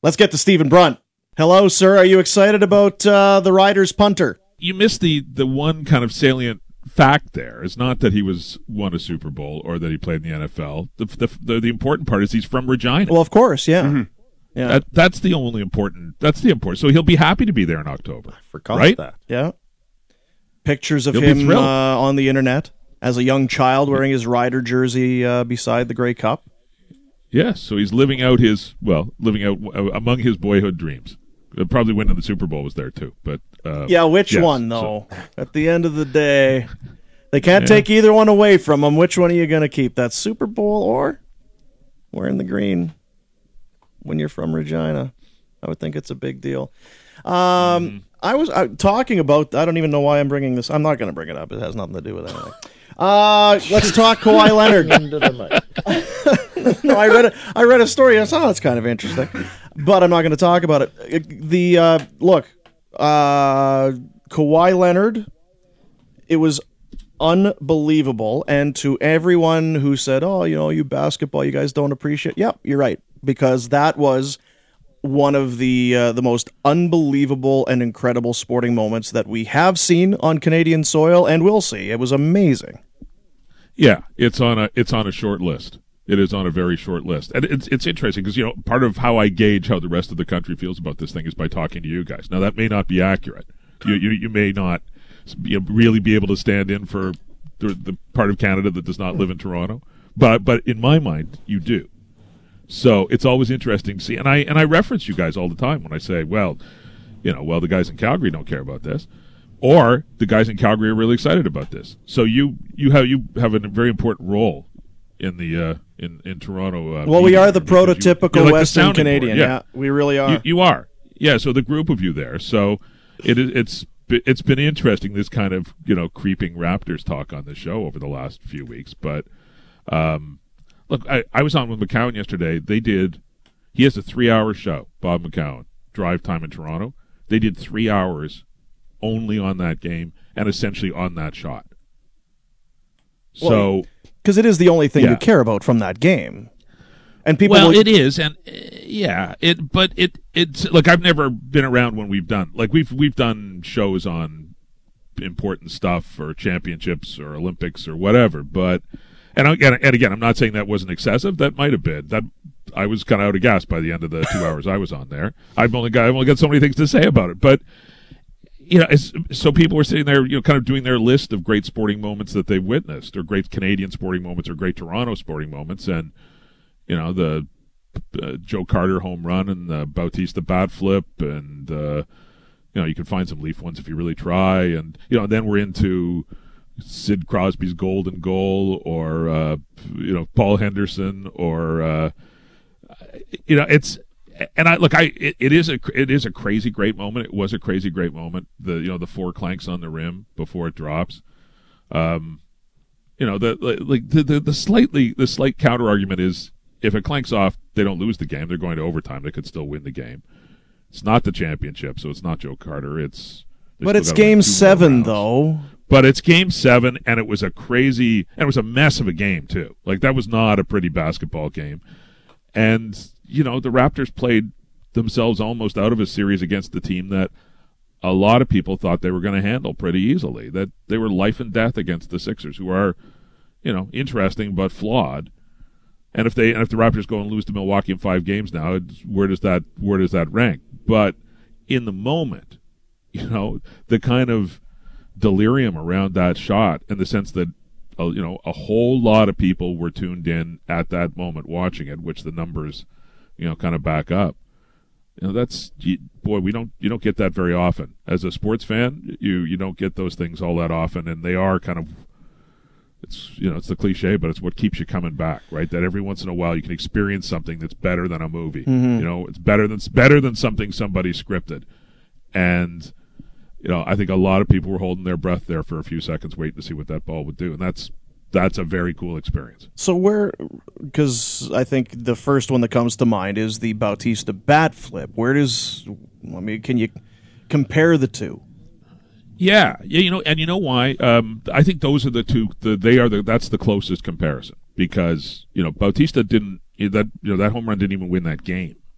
Let's get to Stephen Brunt. Hello, sir. Are you excited about the Riders punter? You missed the one kind of salient fact there. It's not that he won a Super Bowl or that he played in the NFL. The important part is he's from Regina. Well, of course, yeah. Mm-hmm. Yeah. That's the important. So he'll be happy to be there in October. I forgot that. Yeah. Pictures of him on the internet as a young child wearing his Rider jersey beside the Grey Cup. Yes, so he's living out among his boyhood dreams. Probably winning the Super Bowl was there too, but which one though? So. At the end of the day, they can't take either one away from him. Which one are you going to keep? That Super Bowl or wearing the green when you're from Regina? I would think it's a big deal. I was talking about. I don't even know why I'm bringing this. I'm not going to bring it up. It has nothing to do with anything. Let's talk Kawhi Leonard. No, I read a story. I thought that's kind of interesting, but I'm not going to talk about it. Kawhi Leonard. It was unbelievable, and to everyone who said, "Oh, you basketball, you guys don't appreciate." Yep, you're right, because that was one of the most unbelievable and incredible sporting moments that we have seen on Canadian soil and will see. It was amazing. Yeah, it's on a short list. It is on a very short list, and it's interesting because part of how I gauge how the rest of the country feels about this thing is by talking to you guys. Now that may not be accurate. You may not really be able to stand in for the part of Canada that does not live in Toronto, but in my mind you do. So it's always interesting to see, and I reference you guys all the time when I say, the guys in Calgary don't care about this, or the guys in Calgary are really excited about this. So you have a very important role in the in Toronto. Well, we are the prototypical Western Canadian. Yeah, we really are. You are. Yeah. So the group of you there. So it's been interesting, this kind of creeping Raptors talk on the show over the last few weeks, but. Look, I was on with McCowan yesterday. He has a 3-hour show, Bob McCowan, Drive Time in Toronto. They did 3 hours only on that game and essentially on that shot. So, because it is the only thing you care about from that game. And people it is, and it's like I've never been around when we've done shows on important stuff or championships or Olympics or whatever, but and again, I'm not saying that wasn't excessive. That might have been. That I was kind of out of gas by the end of the 2 hours I was on there. I've only got so many things to say about it, but so people were sitting there, kind of doing their list of great sporting moments that they've witnessed, or great Canadian sporting moments, or great Toronto sporting moments, and the Joe Carter home run and the Bautista bat flip, and you can find some Leaf ones if you really try, and then we're into Sid Crosby's golden goal, or Paul Henderson, or it is a crazy great moment. It was a crazy great moment. The 4 clanks on the rim before it drops. The slight counter argument is, if it clanks off, they don't lose the game. They're going to overtime. They could still win the game. It's not the championship, so it's not Joe Carter. But it's Game 7, though. But it's Game 7, and it was a mess of a game, too. Like, that was not a pretty basketball game. And, the Raptors played themselves almost out of a series against the team that a lot of people thought they were going to handle pretty easily. That they were life and death against the Sixers, who are, interesting but flawed. And if the Raptors go and lose to Milwaukee in 5 games now, where does that rank? But in the moment, the kind of delirium around that shot, in the sense that a whole lot of people were tuned in at that moment watching it, which the numbers kind of back up. You don't get that very often as a sports fan. You don't get those things all that often, and they are kind of, it's the cliche, but it's what keeps you coming back, right? That every once in a while you can experience something that's better than a movie. Mm-hmm. It's better than something somebody scripted. And I think a lot of people were holding their breath there for a few seconds, waiting to see what that ball would do, and that's a very cool experience. So because I think the first one that comes to mind is the Bautista bat flip. Can you compare the two? Yeah, and you know why? I think those are the two. That's the closest comparison, because Bautista didn't that home run didn't even win that game.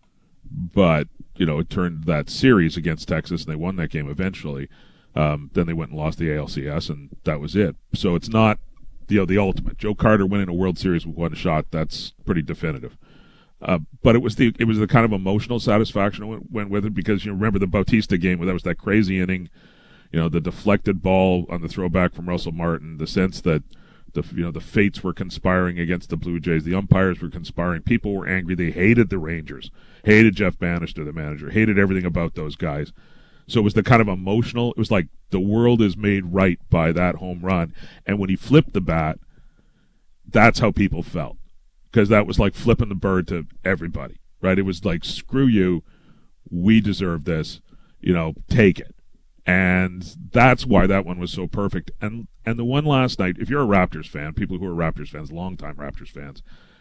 but it turned that series against Texas, and they won that game eventually. Then they went and lost the ALCS, and that was it. So it's not the ultimate. Joe Carter winning a World Series with one shot, that's pretty definitive. But it was the kind of emotional satisfaction that went with it, because remember the Bautista game where that was that crazy inning, the deflected ball on the throwback from Russell Martin, the sense that the fates were conspiring against the Blue Jays, the umpires were conspiring, people were angry, they hated the Rangers, hated Jeff Bannister, the manager, hated everything about those guys. So it was the kind of emotional, it was like the world is made right by that home run. And when he flipped the bat, that's how people felt. Because that was like flipping the bird to everybody, right? It was like, screw you, we deserve this, take it. And that's why that one was so perfect. And the one last night, if you're a Raptors fan, people who are Raptors fans, longtime Raptors fans,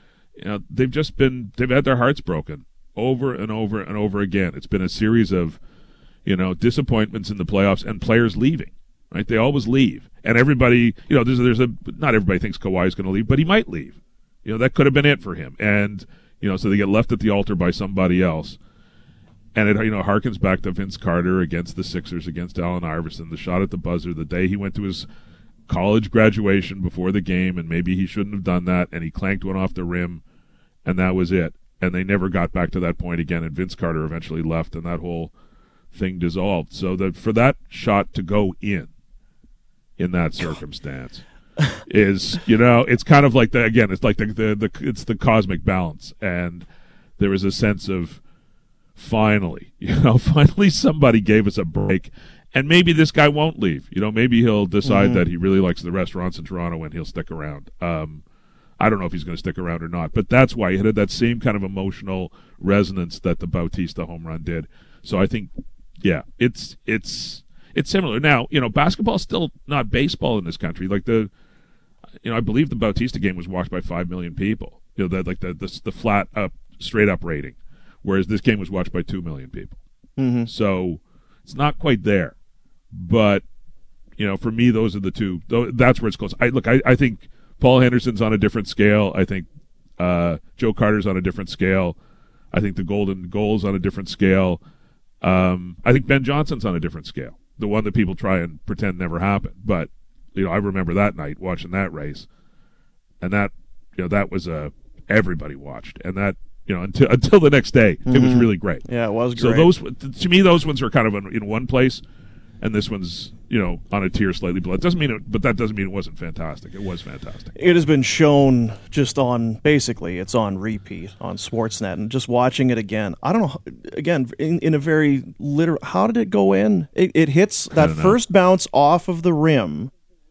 they've had their hearts broken over and over and over again. It's been a series of, disappointments in the playoffs and players leaving, right? They always leave. And everybody, not everybody thinks Kawhi is going to leave, but he might leave. That could have been it for him. And, so they get left at the altar by somebody else. And it, harkens back to Vince Carter against the Sixers, against Allen Iverson, the shot at the buzzer, the day he went to his college graduation before the game, and maybe he shouldn't have done that, and he clanked one off the rim, and that was it. And they never got back to that point again, and Vince Carter eventually left, and that whole thing dissolved. So that for that shot to go in that circumstance is, it's kind of like it's like it's the cosmic balance, and there was a sense of finally somebody gave us a break, and maybe this guy won't leave. Maybe he'll decide that he really likes the restaurants in Toronto and he'll stick around. I don't know if he's going to stick around or not, but that's why he had that same kind of emotional resonance that the Bautista home run did. So I think, yeah, it's similar. Now, basketball's still not baseball in this country. Like I believe the Bautista game was watched by 5 million people. The flat up, straight up rating, whereas this game was watched by 2 million people. Mm-hmm. So it's not quite there, but for me, those are the two. That's where it's close. I think Paul Henderson's on a different scale. I think Joe Carter's on a different scale. I think the Golden Goal's on a different scale. I think Ben Johnson's on a different scale. The one that people try and pretend never happened. But, I remember that night watching that race. And that, that was everybody watched. And that, until the next day, it was really great. Yeah, it was great. So to me, those ones are kind of in one place. And this one's, on a tier slightly below. But that doesn't mean it wasn't fantastic. It was fantastic. It has been shown it's on repeat on Sportsnet, and just watching it again, I don't know, again, in a very literal, how did it go in? It hits that first bounce off of the rim.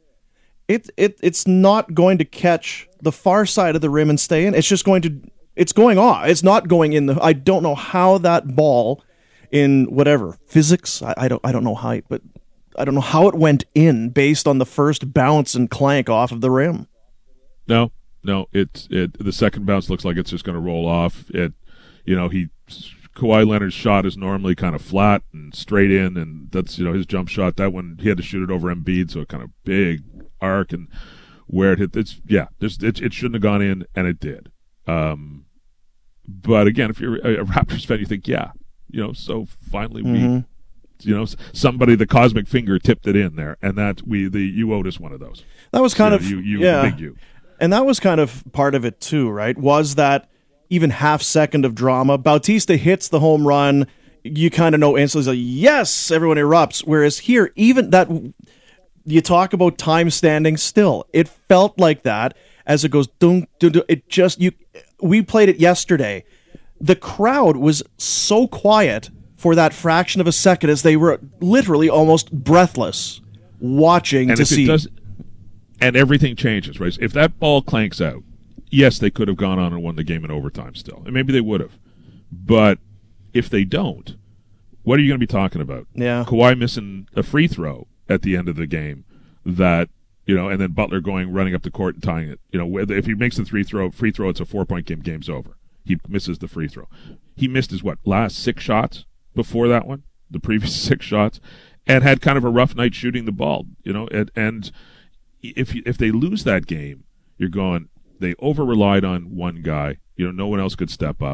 It's not going to catch the far side of the rim and stay in. It's just it's going off. It's not going in I don't know how that ball, in whatever physics, I don't know how, but I don't know how it went in based on the first bounce and clank off of the rim. No, the second bounce looks like it's just going to roll off. Kawhi Leonard's shot is normally kind of flat and straight in, and that's his jump shot. That one he had to shoot it over Embiid, so it kind of big arc, and where it hit, it shouldn't have gone in, and it did. But again, if you're a Raptors fan, you think, so finally we, somebody, the cosmic finger tipped it in there, and that you owed us one of those. That was kind of big you. And that was kind of part of it too, right? Was that even half second of drama? Bautista hits the home run, you kind of know instantly, like, yes, everyone erupts. Whereas here, even that, you talk about time standing still. It felt like that as it goes, dunk, dunk, dunk. It just, we played it yesterday. The crowd was so quiet for that fraction of a second as they were literally almost breathless watching to see. And everything changes, right? If that ball clanks out, yes, they could have gone on and won the game in overtime still. And maybe they would have. But if they don't, what are you going to be talking about? Yeah. Kawhi missing a free throw at the end of the game that, and then Butler running up the court and tying it. If he makes the free throw, it's a 4-point game, game's over. He misses the free throw. He missed his, last 6 shots before that one, the previous 6 shots, and had kind of a rough night shooting the ball, and if they lose that game, you're going, they over-relied on one guy, no one else could step up,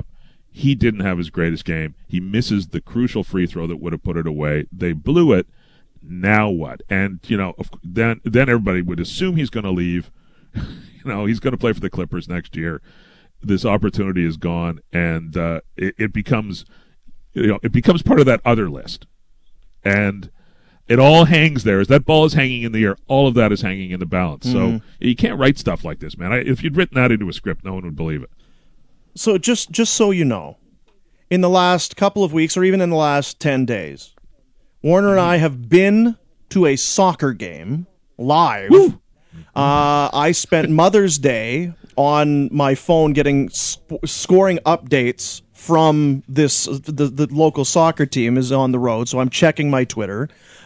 He didn't have his greatest game. He misses the crucial free throw that would have put it away. They blew it. Now what? And, then everybody would assume he's going to leave. He's going to play for the Clippers next year. This opportunity is gone, and it becomes part of that other list. And it all hangs there. As that ball is hanging in the air, all of that is hanging in the balance. Mm-hmm. So you can't write stuff like this, man. If you'd written that into a script, no one would believe it. So just so you know, in the last couple of weeks or even in the last 10 days, Warner and I have been to a soccer game live. Woo! I spent Mother's Day on my phone getting scoring updates from the local soccer team is on the road, so I'm checking my Twitter.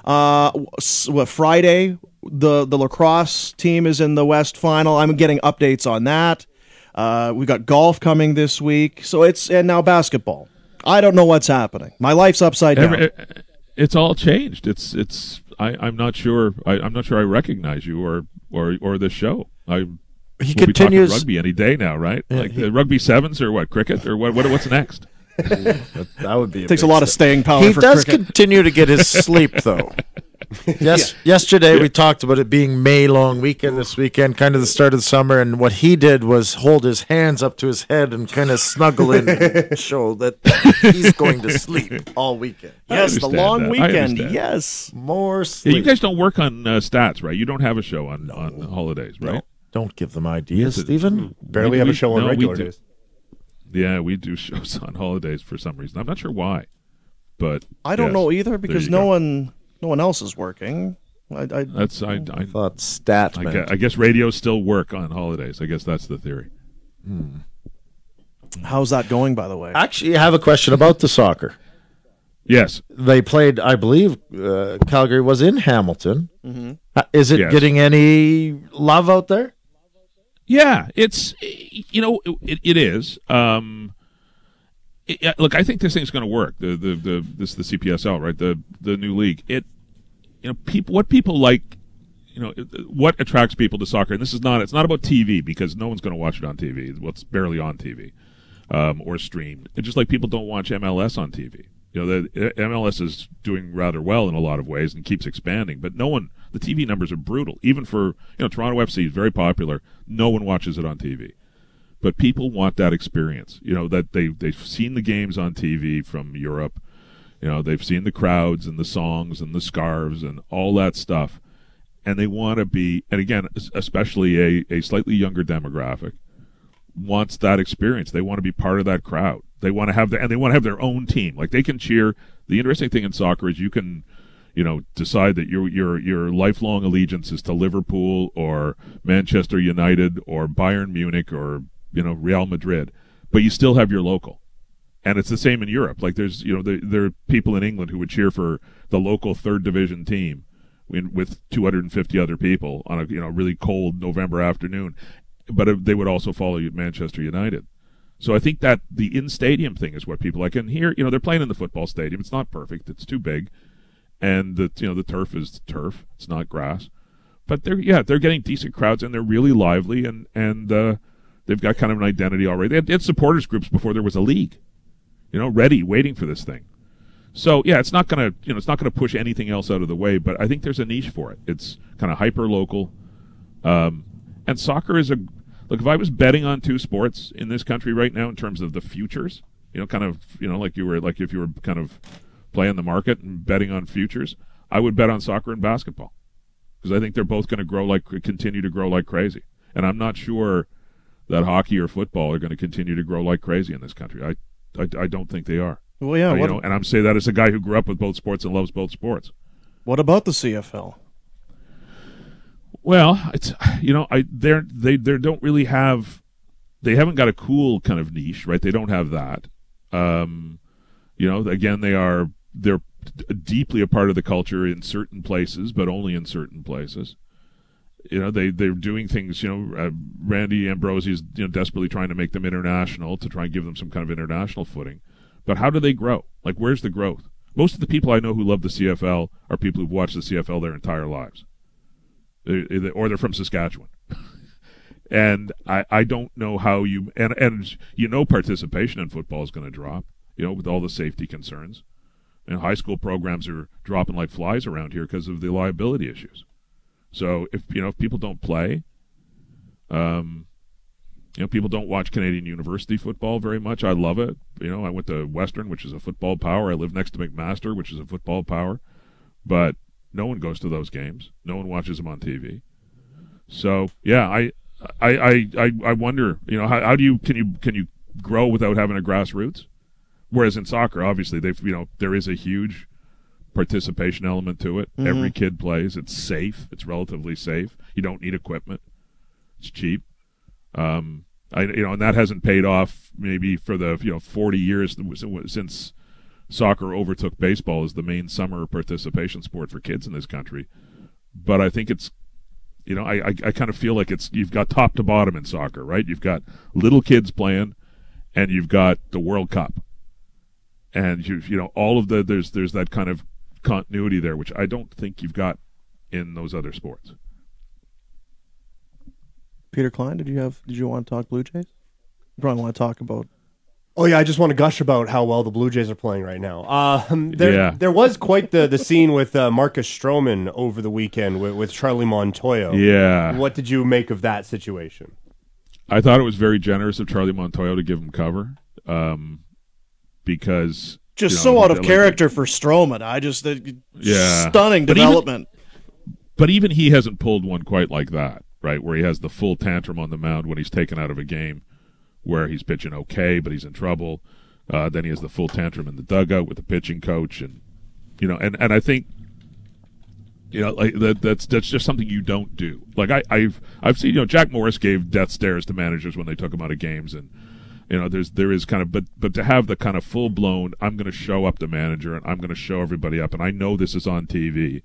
Friday, the lacrosse team is in the West Final. I'm getting updates on that. We got golf coming this week, and now basketball. I don't know what's happening. My life's upside down. It's all changed. I'm not sure. I'm not sure I recognize you or this show. He we'll continues be talking rugby any day now, right? Yeah, like the rugby sevens or what? Cricket or what's next? That would be. Takes a lot of staying power. He for does cricket. continue to get his sleep though. Yesterday we talked about it being May long weekend this weekend, kind of the start of the summer, and what he did was hold his hands up to his head and kind of snuggle in and show that he's going to sleep all weekend. Yes, the long weekend. Yes, more sleep. Yeah, you guys don't work on stats, right? You don't have a show on holidays, right? No. Don't give them ideas, Stephen. Barely have a show on regular days. Yeah, we do shows on holidays for some reason. I'm not sure why, but I don't know either because no one else is working. I thought stat. I guess radios still work on holidays. I guess that's the theory. How's that going, by the way? Actually, I have a question about the soccer. Yes, they played. I believe Calgary was in Hamilton. Mm-hmm. Is it getting any love out there? Yeah, it's it is. Look, I think this thing's going to work. The CPSL, right? The new league. What people like, what attracts people to soccer. And it's not about TV because no one's going to watch it on TV. It's barely on TV or streamed. It's just like people don't watch MLS on TV. The MLS is doing rather well in a lot of ways and keeps expanding, but the TV numbers are brutal. Even for, Toronto FC is very popular. No one watches it on TV. But people want that experience, that they've seen the games on TV from Europe. They've seen the crowds and the songs and the scarves and all that stuff. And they want to be, and again, especially a slightly younger demographic, wants that experience. They want to be part of that crowd. They want to have their own team. Like they can cheer. The interesting thing in soccer is you can, decide that your lifelong allegiance is to Liverpool or Manchester United or Bayern Munich or Real Madrid, but you still have your local. And it's the same in Europe. Like there's there are people in England who would cheer for the local third division team with 250 other people on a really cold November afternoon, but they would also follow Manchester United. So I think that the in-stadium thing is what people like. And here, they're playing in the football stadium. It's not perfect. It's too big. And the turf is turf. It's not grass. But they're getting decent crowds and they're really lively and they've got kind of an identity already. They had supporters groups before there was a league, ready, waiting for this thing. So yeah, it's not gonna push anything else out of the way. But I think there's a niche for it. It's kind of hyper local, and soccer is look. If I was betting on two sports in this country right now in terms of the futures, like if you were kind of playing the market and betting on futures, I would bet on soccer and basketball because I think they're both going to continue to grow like crazy. And I'm not sure that hockey or football are going to continue to grow like crazy in this country. I don't think they are. Well, yeah, and I'm saying that as a guy who grew up with both sports and loves both sports. What about the CFL? Well, it's they don't really have, they haven't got a cool kind of niche, right? They don't have that. Again, they're deeply a part of the culture in certain places, but only in certain places. They're doing things. Randy Ambrosie is desperately trying to make them international to try and give them some kind of international footing. But how do they grow? Like, where's the growth? Most of the people I know who love the CFL are people who've watched the CFL their entire lives, or they're from Saskatchewan. And I don't know how you and participation in football is going to drop, with all the safety concerns. And high school programs are dropping like flies around here because of the liability issues. So if people don't play, people don't watch Canadian University football very much. I love it. I went to Western, which is a football power. I live next to McMaster, which is a football power. But no one goes to those games. No one watches them on TV. So yeah, I wonder, how do you can you grow without having a grassroots? Whereas in soccer, obviously there is a huge participation element to it. Mm-hmm. Every kid plays. It's safe. It's relatively safe. You don't need equipment. It's cheap. And that hasn't paid off maybe for the 40 years since soccer overtook baseball as the main summer participation sport for kids in this country. But I think it's I kind of feel like you've got top to bottom in soccer, right? You've got little kids playing, and you've got the World Cup, and all of there's that kind of continuity there, which I don't think you've got in those other sports. Peter Klein, did you want to talk Blue Jays? You probably want to talk about. Oh yeah, I just want to gush about how well the Blue Jays are playing right now. There was quite the scene with Marcus Stroman over the weekend with Charlie Montoyo. Yeah. What did you make of that situation? I thought it was very generous of Charlie Montoyo to give him cover, because just so out of character for Stroman. Stunning development. But even he hasn't pulled one quite like that, right? Where he has the full tantrum on the mound when he's taken out of a game, where he's pitching okay, but he's in trouble. Then he has the full tantrum in the dugout with the pitching coach, and I think like that's just something you don't do. Like I've seen Jack Morris gave death stares to managers when they took him out of games, and there is kind of but to have the kind of full blown I'm going to show up the manager and I'm going to show everybody up, and I know this is on TV.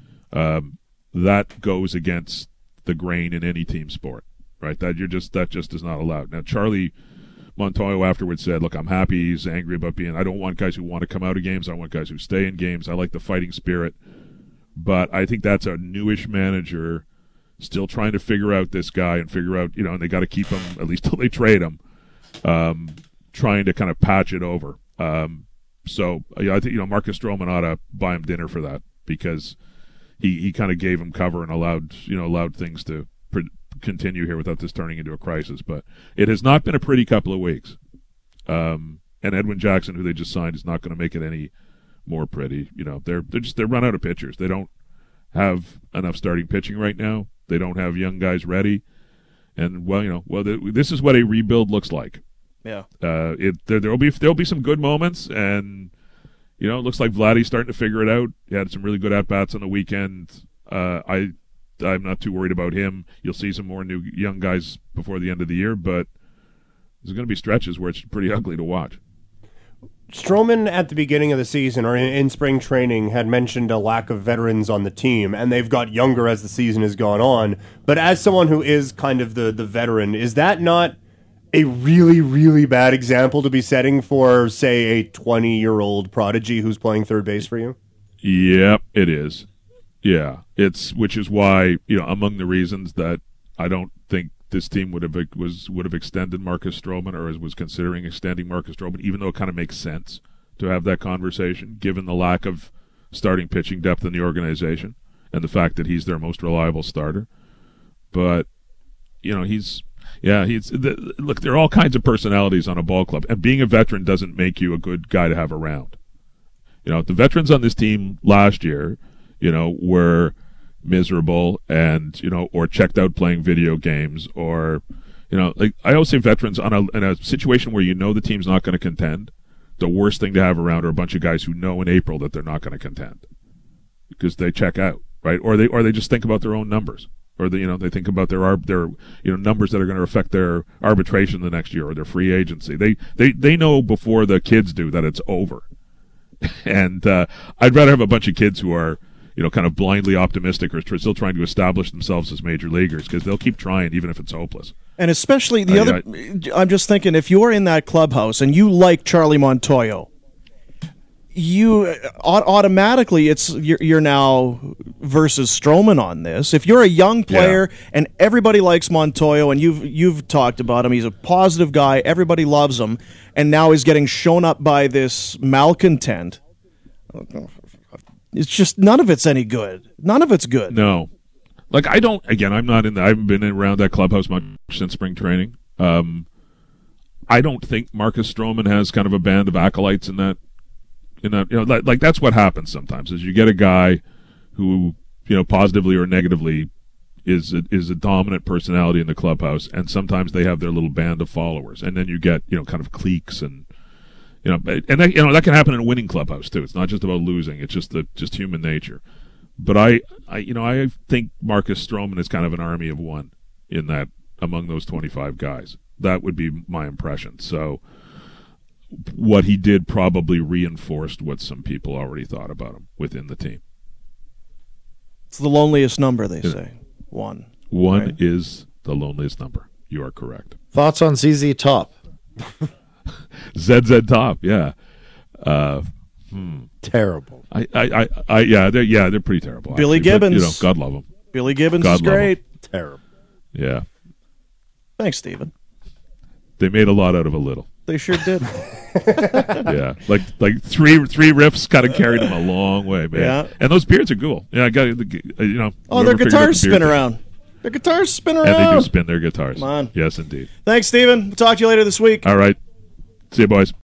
That goes against the grain in any team sport. Right, that just is not allowed. Now, Charlie Montoyo afterwards said, "Look, I'm happy. He's angry about I don't want guys who want to come out of games. I want guys who stay in games. I like the fighting spirit." But I think that's a newish manager still trying to figure out this guy and figure out, and they got to keep him at least till they trade him. Trying to kind of patch it over. So I think Marcus Stroman ought to buy him dinner for that, because he kind of gave him cover and allowed things to continue here without this turning into a crisis. But it has not been a pretty couple of weeks. And Edwin Jackson, who they just signed, is not going to make it any more pretty. They're run out of pitchers. They don't have enough starting pitching right now. They don't have young guys ready. And this is what a rebuild looks like. Yeah. There'll be some good moments, and it looks like Vladdy's starting to figure it out. He had some really good at bats on the weekend. I'm not too worried about him. You'll see some more new young guys before the end of the year, but there's going to be stretches where it's pretty ugly to watch. Stroman at the beginning of the season or in spring training had mentioned a lack of veterans on the team, and they've got younger as the season has gone on. But as someone who is kind of the veteran, is that not a really, really bad example to be setting for, say, a 20-year-old prodigy who's playing third base for you? Yep, it is. Yeah, which is why among the reasons that I don't think this team would have extended Marcus Stroman, or was considering extending Marcus Stroman, even though it kind of makes sense to have that conversation given the lack of starting pitching depth in the organization and the fact that he's their most reliable starter. But look, there are all kinds of personalities on a ball club, and being a veteran doesn't make you a good guy to have around. The veterans on this team last year, were miserable and, or checked out playing video games, or, like I always say, veterans in a situation where the team's not going to contend, the worst thing to have around are a bunch of guys who know in April that they're not going to contend because they check out, right? Or they just think about their own numbers, or they think about their numbers that are going to affect their arbitration the next year or their free agency. They know before the kids do that it's over. And I'd rather have a bunch of kids who are kind of blindly optimistic or still trying to establish themselves as major leaguers, because they'll keep trying even if it's hopeless. And especially I'm just thinking, if you're in that clubhouse and you like Charlie Montoyo, you automatically you're now versus Stroman on this. If you're a young player and everybody likes Montoyo and you've talked about him, he's a positive guy, everybody loves him, and now he's getting shown up by this malcontent. It's just none of it's any good. None of it's good. No. Like, I haven't been around that clubhouse much since spring training. I don't think Marcus Stroman has kind of a band of acolytes in that, like that's what happens sometimes is you get a guy who, positively or negatively is a dominant personality in the clubhouse, and sometimes they have their little band of followers, and then you get, kind of cliques and, that can happen in a winning clubhouse too. It's not just about losing. It's just human nature. But I think Marcus Stroman is kind of an army of one in that among those 25 guys. That would be my impression. So what he did probably reinforced what some people already thought about him within the team. It's the loneliest number, they say. One. One right? is the loneliest number. You are correct. Thoughts on ZZ Top? ZZ Top, yeah. Terrible. They're pretty terrible. Billy actually, Gibbons. But, God love him. Billy Gibbons God is love great. Terrible. Yeah. Thanks, Stephen. They made a lot out of a little. They sure did. Yeah, like three riffs kind of carried them a long way, man. Yeah. And those beards are cool. Yeah, I got Oh, their guitars spin around. Their guitars spin around. And they do spin their guitars. Come on. Yes, indeed. Thanks, Stephen. We'll talk to you later this week. All right. See you, boys.